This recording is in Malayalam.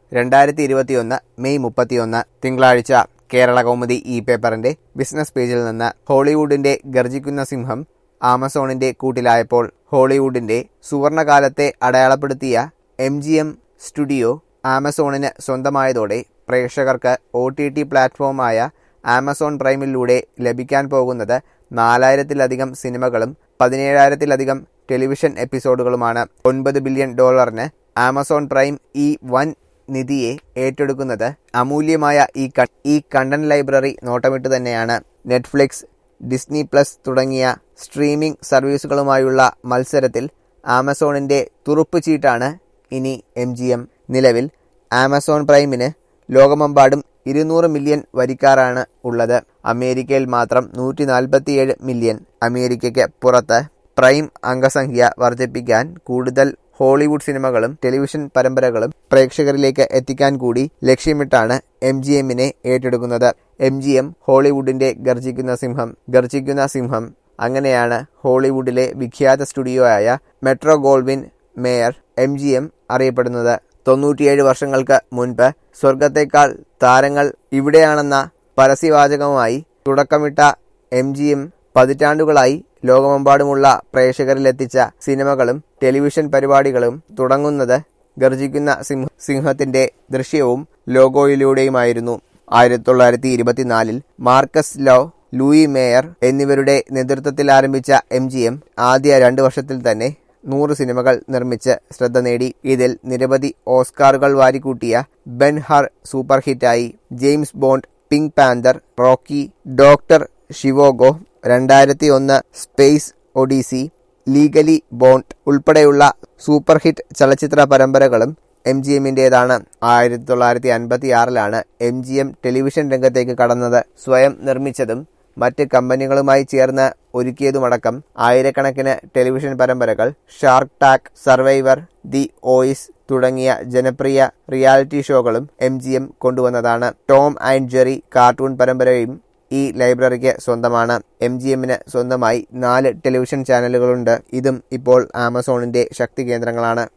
2021 മെയ് 31 തിങ്കളാഴ്ച കേരള കൗമുദി ഈ പേപ്പറിന്റെ ബിസിനസ് പേജിൽ നിന്ന് ഹോളിവുഡിന്റെ ഗർജിക്കുന്ന സിംഹം ആമസോണിന്റെ കൂട്ടിലായപ്പോൾ ഹോളിവുഡിന്റെ സുവർണകാലത്തെ അടയാളപ്പെടുത്തിയ MGM സ്റ്റുഡിയോ ആമസോണിന് സ്വന്തമായതോടെ പ്രേക്ഷകർക്ക് OTT പ്ലാറ്റ്ഫോമായ ആമസോൺ പ്രൈമിലൂടെ ലഭിക്കാൻ പോകുന്നത് 4000-ലധികം സിനിമകളും 17,000-ലധികം ടെലിവിഷൻ എപ്പിസോഡുകളുമാണ്. $9 ബില്യൺ ആമസോൺ പ്രൈം ഈ വൻ നിധിയെ ഏറ്റെടുക്കുന്നത് അമൂല്യമായ ഈ കണ്ടന്റ് ലൈബ്രറി നോട്ടമിട്ട് തന്നെയാണ്. നെറ്റ്ഫ്ലിക്സ്, ഡിസ്നി പ്ലസ് തുടങ്ങിയ സ്ട്രീമിംഗ് സർവീസുകളുമായുള്ള മത്സരത്തിൽ ആമസോണിന്റെ തുറുപ്പ് ചീട്ടാണ് ഇനി MGM. നിലവിൽ ആമസോൺ പ്രൈമിന് ലോകമെമ്പാടും 200 മില്യൺ വരിക്കാരാണ് ഉള്ളത്. അമേരിക്കയിൽ മാത്രം 147 മില്യൺ. അമേരിക്കയ്ക്ക് പുറത്ത് പ്രൈം അംഗസംഖ്യ വർദ്ധിപ്പിക്കാൻ കൂടുതൽ ഹോളിവുഡ് സിനിമകളും ടെലിവിഷൻ പരമ്പരകളും പ്രേക്ഷകരിലേക്ക് എത്തിക്കാൻ കൂടി ലക്ഷ്യമിട്ടാണ് MGMനെ ഏറ്റെടുക്കുന്നത്. MGM ഹോളിവുഡിന്റെ ഗർജിക്കുന്ന സിംഹം. അങ്ങനെയാണ് ഹോളിവുഡിലെ വിഖ്യാത സ്റ്റുഡിയോ ആയ മെട്രോ ഗോൾഡ്വിൻ മേയർ MGM അറിയപ്പെടുന്നത്. 97 വർഷങ്ങൾക്ക് മുൻപ് സ്വർഗത്തേക്കാൾ താരങ്ങൾ ഇവിടെയാണെന്ന പരസ്യവാചകവുമായി തുടക്കമിട്ട MGM പതിറ്റാണ്ടുകളായി ലോകമെമ്പാടുമുള്ള പ്രേക്ഷകരിലെത്തിച്ച സിനിമകളും ടെലിവിഷൻ പരിപാടികളും തുടങ്ങുന്നത് ഗർജിക്കുന്ന സിംഹത്തിന്റെ ദൃശ്യവും ലോഗോയിലൂടെയുമായിരുന്നു. 1924 മാർക്കസ് ലോ, ലൂയി മേയർ എന്നിവരുടെ നേതൃത്വത്തിൽ ആരംഭിച്ച MGM ആദ്യ 2 വർഷത്തിൽ തന്നെ 100 സിനിമകൾ നിർമ്മിച്ച് ശ്രദ്ധ നേടി. ഇതിൽ നിരവധി ഓസ്കാറുകൾ വാരിക്കൂട്ടിയ ബെൻ ഹർ സൂപ്പർ ഹിറ്റായി. James Bond, pink panther, Rocky, doctor Zhivago, 2001 space odyssey, legally blonde ഉൾപ്പെടെയുള്ള സൂപ്പർ ഹിറ്റ് ചലച്ചിത്ര പരമ്പരകളും MGMന്റേതാണ്. 1956 MGM ടെലിവിഷൻ രംഗത്തേക്ക് കടന്നത്. സ്വയം നിർമ്മിച്ചതും മറ്റ് കമ്പനികളുമായി ചേർന്ന് ഒരുക്കിയതുമടക്കം ആയിരക്കണക്കിന് ടെലിവിഷൻ പരമ്പരകൾ, shark tank, survivor, the voice തുടങ്ങിയ ജനപ്രിയ റിയാലിറ്റി ഷോകളും MGM കൊണ്ടുവന്നതാണ്. ടോം ആൻഡ് ജെറി കാർട്ടൂൺ പരമ്പരയും ഈ ലൈബ്രറിക്ക് സ്വന്തമാണ്. MGMന് സ്വന്തമായി 4 ടെലിവിഷൻ ചാനലുകളുണ്ട്. ഇതും ഇപ്പോൾ ആമസോണിന്റെ ശക്തി കേന്ദ്രങ്ങളാണ്.